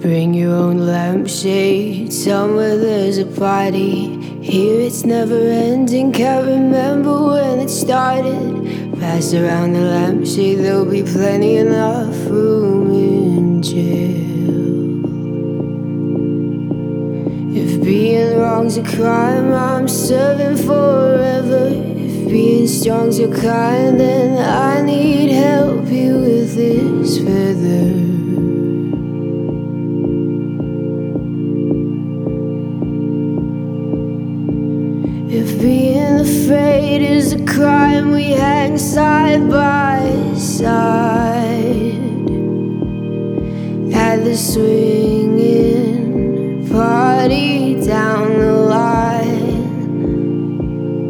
Bring your own lampshade. Somewhere there's a party. Here it's never ending. Can't remember when it started. Pass around the lampshade. There'll be plenty enough room in jail. If being wrong's a crime, I'm serving forever. If being strong's your kind, then I need help here with this feather. If being afraid is a crime, we hang side by side at the swing.